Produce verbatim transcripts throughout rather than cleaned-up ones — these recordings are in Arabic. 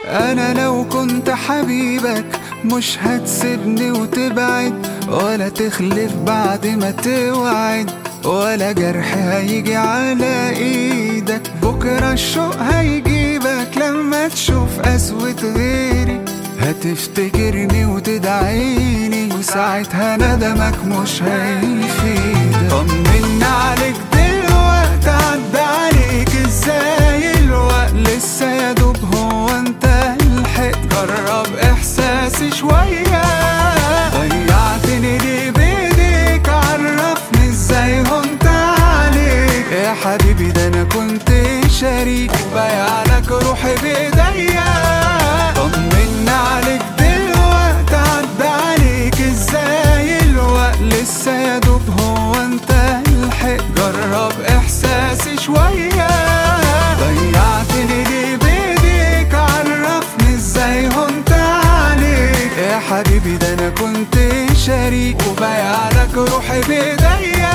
انا لو كنت حبيبك مش هتسيبني وتبعد، ولا تخلف بعد ما توعد، ولا جرح هيجي على ايدك. بكرة الشوق هيجيبك لما تشوف قسوة غيري، هتفتكرني وتدعيني، وساعتها ندمك مش هيفيدك. طمنا عليك دلوقتي، عدى عليك ازاي الوقت، لسه يا دوب هو انت لحقت. جرب احساسي شوية، ضيعتني ليه بايديك، عرفني ازاي هنت عليك. يا حبيبي ده انا كنت شريك، وبايعلك روحي بايديا. طمنا عليك دلوقتي، عدى عليك ازاي الوقت، لسه يا دوب هو انت لحقت. جرب احساسي شوية، ضيعتني ليه بايديك، عرفني ازاي هنت عليك. يا حبيبي ده انا كنت شريك، وبايعلك روحي بايديا.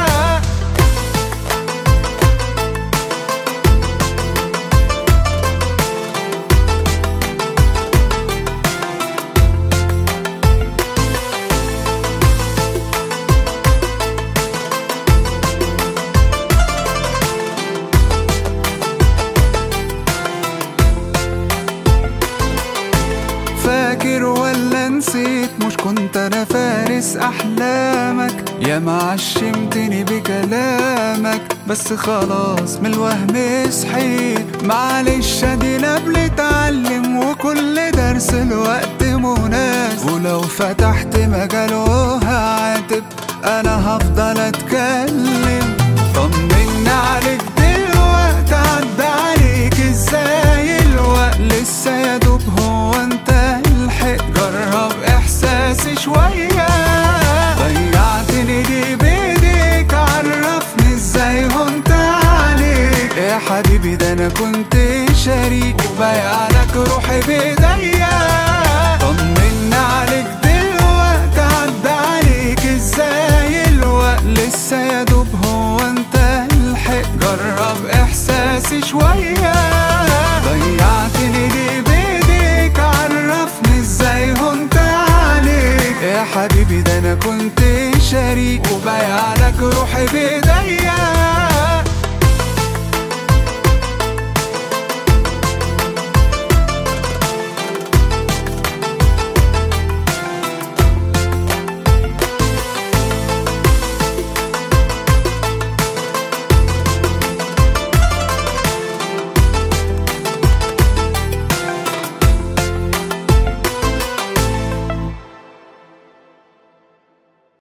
فاكر ولا نسيت، مش كنت انا فارس احلامك؟ يا ما عشمتني بكلامك، بس خلاص من الوهم صحيت. معلش ادينا بنتعلم، وكل درس الوقت مناسب، ولو فتحت مجاله هعاتب، انا هفضل اتكلم. طمنا عليك دلوقتي، عدى عليك ازاي الوقت، لسه يا دوب هو انت لحقت. جرب احساسي شوية، ضيعتني ليه بايديك، عرفني ازاي هنت عليك. يا حبيبي ده انا كنت شريك، وبايعلك روحي بايديا. طمنا عليك دلوقتي، عدى عليك ازاي الوقت، لسه يا دوب هو انت لحقت. جرب احساسي شوية، ضيعتني ليه بايديك، عرفني ازاي هنت عليك. يا حبيبي ده انا كنت شريك، وبايعلك روحي بايديا.